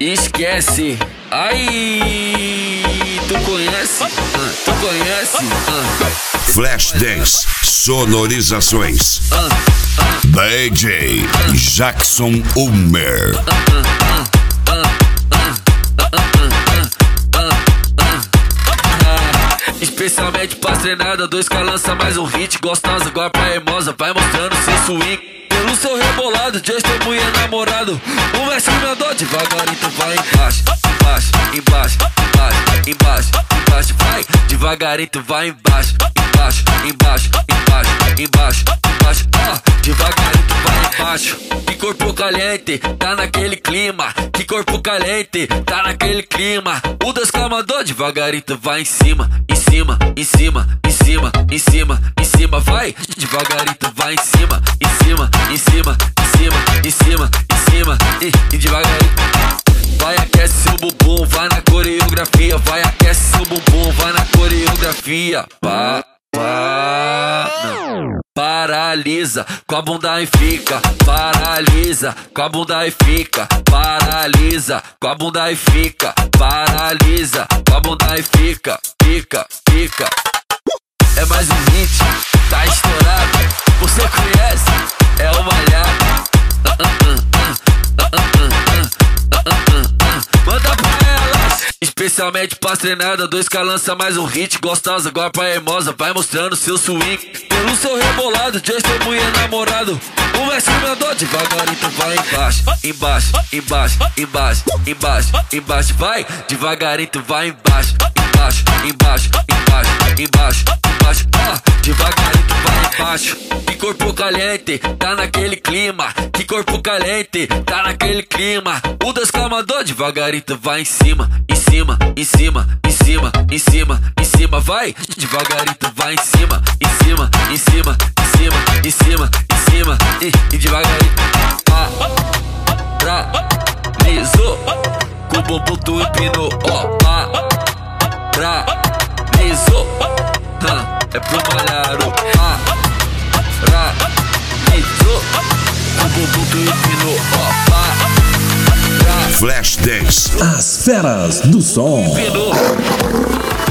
Esquece. Ai, tu conhece? Tu conhece? Flashdance Sonorizações. DJ Jackson Ulmer. Especialmente pra treinada, dois que lança mais um hit. Gostosa, igual pra hermosa, vai mostrando seu swing. Pelo seu rebolado, de testemunha namorado. O mestre mandou devagarinho, tu vai embaixo, embaixo, embaixo, embaixo, embaixo, embaixo, vai. Devagarinho, tu vai embaixo, embaixo, embaixo, embaixo, embaixo, embaixo, devagarinho, tu vai embaixo. Que corpo caliente, tá naquele clima. Que corpo caliente, tá naquele clima. O Deus mandou devagarinho, tu vai em cima, em cima, em cima, em cima, em cima, em cima, vai. Devagarinho, tu vai em cima, em cima, em cima, em cima, em cima, em cima, e devagarinho. Vai, aquece seu bumbum, vai na coreografia. Vai, aquece seu bumbum, vai na coreografia. Paralisa, com a bunda e fica. Paralisa, com a bunda e fica. Paralisa, com a bunda e fica. Paralisa, com a bunda e fica. Fica, fica. É mais um hit, tá estourado. Você conhece? É o Malhado. Manda pra elas. Especialmente pra treinada, dois que lança mais um hit. Gostosa, igual pra hermosa, vai mostrando seu swing. Pelo seu rebolado, de testemunha namorado. O mestre mandou devagarinho, tu vai embaixo, embaixo, embaixo, embaixo, embaixo, embaixo, vai. Devagarinho, tu vai embaixo, embaixo, embaixo, embaixo, embaixo, embaixo, devagarinho, tu vai embaixo. Que corpo caliente, tá naquele clima. Que corpo caliente, tá naquele clima. O Deus mandou devagarinho, tu vai em cima, em cima, em cima, em cima, em cima, em cima, vai. Devagarinho, tu vai em cima, em cima, em cima, em cima, em cima, em cima, e devagarinho. Paralisou, com o bumbum tu empinou, paralisou, é pro malhado. Paralisou, com o bumbum tu empinou, Flashdance. As feras do som. empinou.